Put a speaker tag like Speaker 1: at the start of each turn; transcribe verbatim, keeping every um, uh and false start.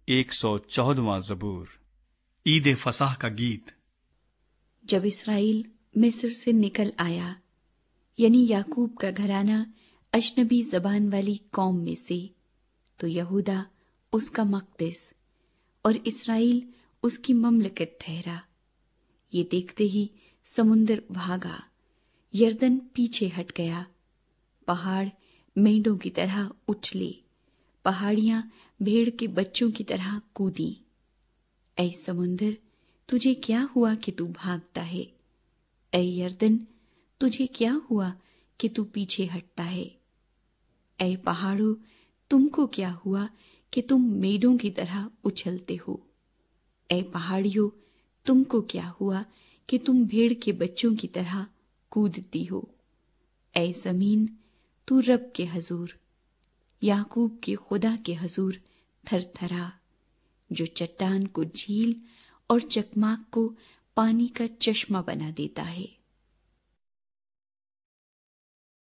Speaker 1: ایک سو چودواں زبور۔ عید فصح کا گیت۔
Speaker 2: جب اسرائیل مصر سے نکل آیا، یعنی یعقوب کا گھرانہ اجنبی زبان والی قوم میں سے، تو یہودا اس کا مقدس اور اسرائیل اس کی مملکت ٹھہرا۔ یہ دیکھتے ہی سمندر بھاگا، یردن پیچھے ہٹ گیا، پہاڑ مینڈوں کی طرح اچھلے، پہاڑیاں بھیڑ کے بچوں کی طرح کودیں۔ اے سمندر، تجھے کیا ہوا کہ تو بھاگتا ہے؟ اے یردن، تجھے کیا ہوا کہ تو پیچھے ہٹتا ہے؟ اے پہاڑوں، تم کو کیا ہوا کہ تم میڑوں کی طرح اچھلتے ہو؟ اے پہاڑیوں، تم کو کیا ہوا کہ تم بھیڑ کے بچوں کی طرح کودتی ہو؟ اے زمین، تو رب کے حضور، یعقوب کے خدا کے حضور تھر تھرا، جو چٹان کو جھیل اور چکماک کو پانی کا چشمہ بنا دیتا ہے۔